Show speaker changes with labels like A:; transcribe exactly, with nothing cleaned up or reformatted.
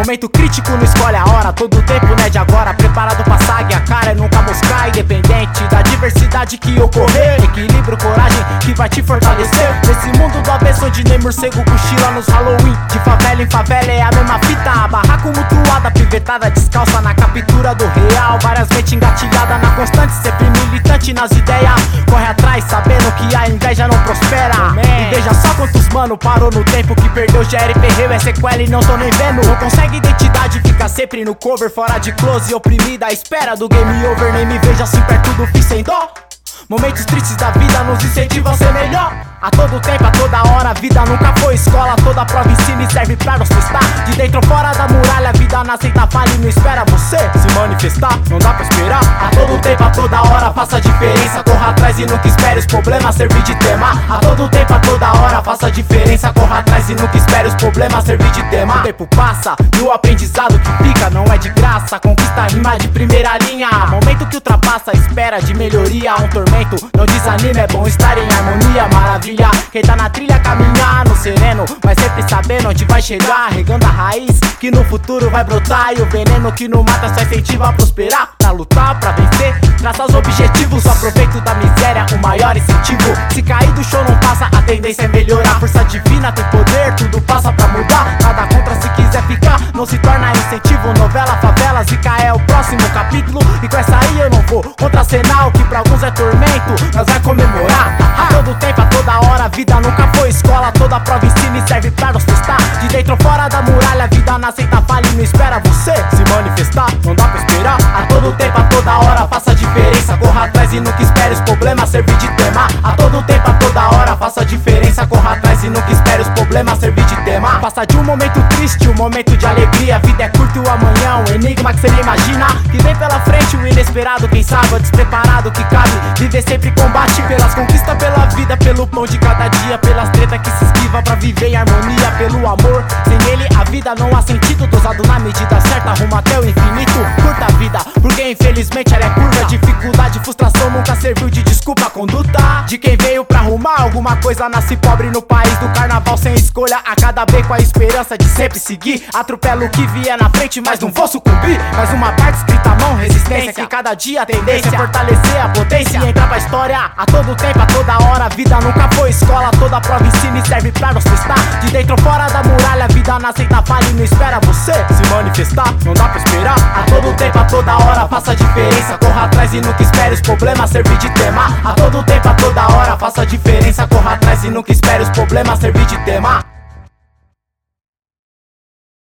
A: Momento crítico, não escolhe a hora, todo tempo não é de agora. Preparado pra sague, a cara é nunca moscar. Independente da diversidade que ocorrer, equilíbrio, coragem que vai te fortalecer. Nesse mundo do avesso onde nem morcego cochila nos Halloween. De favela em favela é a mesma fita, barraco mutuada, pivetada descalça na captura do real. Várias mentes engatilhadas na constante, sempre militante nas ideias. Corre atrás sabendo que a inveja não prospera. E veja só quantos mano parou no tempo que perdeu, já era perreu, é sequela e não tô nem vendo. Não consegue identidade, fica sempre no cover, fora de close, oprimida à espera do game over. Nem me veja assim perto do fim sem dó. Momentos tristes da vida nos incentivam a ser melhor. A todo tempo, a toda hora, a vida nunca foi escola. Toda prova ensina e serve pra nos testar. De dentro ou fora da muralha, a vida não aceita falha e não espera você se manifestar. Não dá pra esperar. A todo tempo, a toda hora, faça a diferença. Corra atrás e nunca espere os problemas servir de tema. A todo tempo, a toda hora, faça a diferença. Corra atrás e nunca espere os problemas servir de tema. O tempo passa e o aprendizado que fica não é de graça. Conquista rima de primeira linha. Momento que ultrapassa a espera de melhoria. Um tormento, não desanima, é bom estar em harmonia. Maravilha. Quem tá na trilha caminhar no sereno, mas sempre sabendo onde vai chegar. Regando a raiz que no futuro vai brotar. E o veneno que não mata só incentiva a prosperar. Pra lutar, pra vencer, traça os objetivos. Só aproveito da miséria, o maior incentivo. Se cair do show não passa, a tendência é melhorar. Força divina tem poder, tudo passa pra mudar. Nada contra se quiser ficar, não se torna incentivo. Novela, favela, Zica é o próximo capítulo. E com essa aí eu não vou contracenar. O que pra alguns é tormento, nós vai comemorar. A todo tempo, a toda hora, a vida nunca foi escola. Toda prova ensina e serve pra nos testar. De dentro ou fora da muralha, a vida não aceita falha e não espera você se manifestar. Não dá pra esperar. A todo tempo, a toda hora, faça a diferença. Corra atrás e nunca espere os problemas servir de tema. A todo tempo, a toda hora, faça a diferença. Corra atrás e nunca espere os problemas servir de tema. Passa de um momento triste, um momento de alegria. A vida é curta e o amanhã, um enigma que cê nem imagina. Que vem pela frente, o inesperado, quem sabe, o despreparado que cabe. Viver sempre combate pelas conquistas, pela vida, pelo pão de cada dia. Pelas tretas que se esquiva pra viver em harmonia. Pelo amor, sem ele a vida não há sentido. Dosado na medida certa, rumo até o infinito. Curta a vida, porque infelizmente ela é curva. Dificuldade, frustração nunca serviu de desculpa. A conduta de quem veio pra arrumar alguma coisa. Nasce pobre no país do carnaval sem escolha. A cada beco a esperança de sempre seguir. Atropelo o que vier na frente, mas não vou sucumbir. Mais uma parte escrita à mão, resistência. Que cada dia a tendência é fortalecer a potência e entrar pra história. A todo tempo, a toda hora, a vida nunca foi escola. Toda prova ensina e serve pra nos testar. De dentro ou fora da muralha, a vida não aceita falha e não espera você se manifestar. Não dá pra esperar. A todo tempo, a toda hora, faça a diferença. Corra atrás e nunca espere os problemas servir de tema. A todo tempo, a toda hora, faça a diferença. Corra atrás e nunca espere os problemas servir de tema.